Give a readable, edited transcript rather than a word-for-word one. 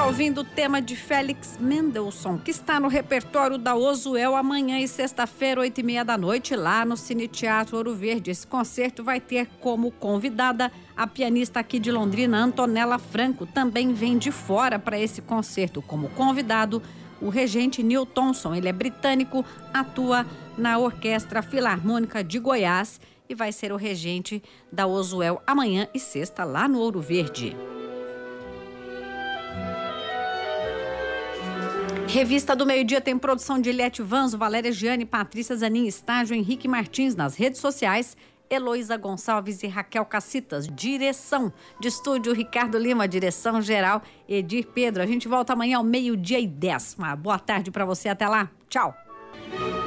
está ouvindo o tema de Félix Mendelssohn, que está no repertório da Ozuel amanhã e sexta-feira, 8h30 da noite, lá no Cine Teatro Ouro Verde. Esse concerto vai ter como convidada a pianista aqui de Londrina, Antonella Franco. Também vem de fora para esse concerto como convidado o regente Neil Thompson. Ele é britânico, atua na Orquestra Filarmônica de Goiás e vai ser o regente da Ozuel amanhã e sexta lá no Ouro Verde. Revista do Meio Dia tem produção de Eliette Vanzo, Valéria Giane, Patrícia Zanin, Estágio, Henrique Martins nas redes sociais, Heloísa Gonçalves e Raquel Cacitas. Direção de estúdio Ricardo Lima, direção geral Edir Pedro. A gente volta amanhã ao 12:10. Uma boa tarde para você, até lá. Tchau.